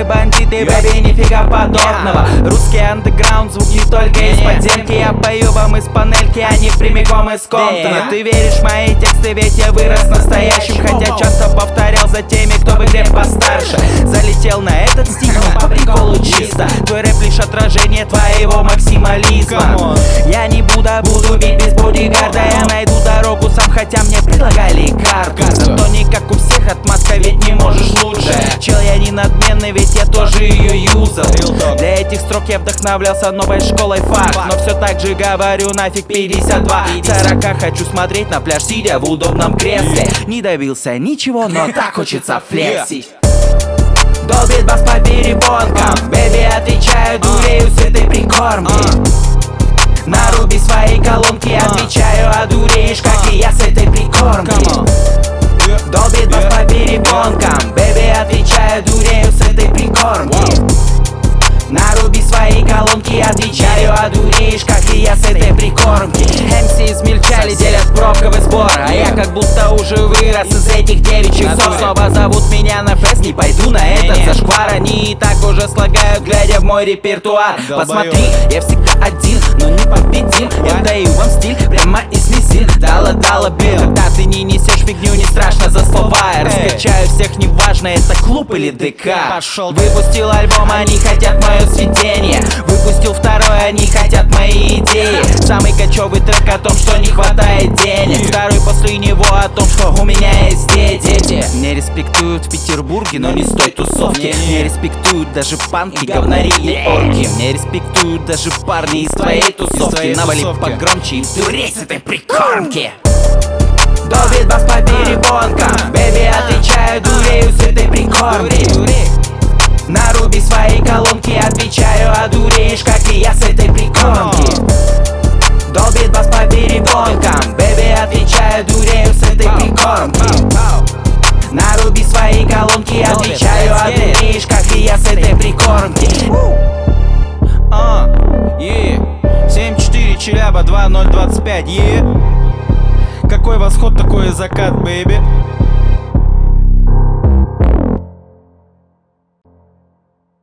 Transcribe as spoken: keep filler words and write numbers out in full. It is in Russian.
бандиты, бэби, нифига подобного. Русский андеграунд, звук не только из подземки. Я пою вам из панельки, а не прямиком из Комптона. Ты веришь в мои тексты, ведь я вырос настоящим, хотя часто повторял за теми, кто в игре постарше. Залетел на этот стих, но по приколу чисто. Твой рэп лишь отражение твоего максимализма. Я не буду, буду бить без бодигарда. Я найду дорогу сам, хотя мне предлагали карту. Зато не как у всех, отмазка, ведь не можешь лучше. Чел, я не надменный, ведь я тоже ее юзал. Для этих строк я вдохновлялся новой школой факт. Но все так же говорю, нафиг пятьдесят два. Сорока хочу смотреть на пляж, сидя в удобном кресле. Не добился ничего, но так хочется флексить. Долбит бас по перепонкам, бэби, отвечаю, дурею с этой прикормки. Наруби свои колонки, отвечаю, одуреешь, как и я с этой прикормки. Долбит бас по перепонкам, бэби, отвечаю, дурею с этой прикормки. Наруби свои колонки, отвечаю, одуреешь, как и я с этой прикормки. эм си измельчали, делят пробковый сбор, а я как будто уже вырос из этих девичьих ссор. Снова зовут меня на фест, не пойду на этот зашквар. Они и так уже слагают, глядя в мой репертуар. Посмотри, я всегда один, но не победим. Я даю вам стиль прямо из низин. Дала-дала бил, когда ты не несешь фигню, не страшно за слова. Я раскачаю всех, неважно, это клуб или ДК. Пошел. Выпустил альбом, они хотят мое сведение. Выпустил второй, они хотят мои идеи. Самый кочевый трек о том, что не хватает денег. Второй после него о том, что у меня есть дети. Не респектуют в Петербурге, но не с той тусовки. Не респектуют даже панки, говнари и орки. Не респектуют даже парни из твоей тусовки. Навали погромче и дурей с этой прикормки. Долбит бас по перепонкам, бэби, отвечаю, дурею с этой прикормки. Наруби свои колонки, отвечаю, одуреешь, как и я с этой прикормки. Долбит бас по перепонкам, бэби, отвечаю, дурею с этой прикормки. Наруби свои колонки, отвечаю, одуреешь, как и я с этой прикормки. семь четыре Челяба, два ноль двадцать пять, е. Какой восход, такой и закат, бэйби.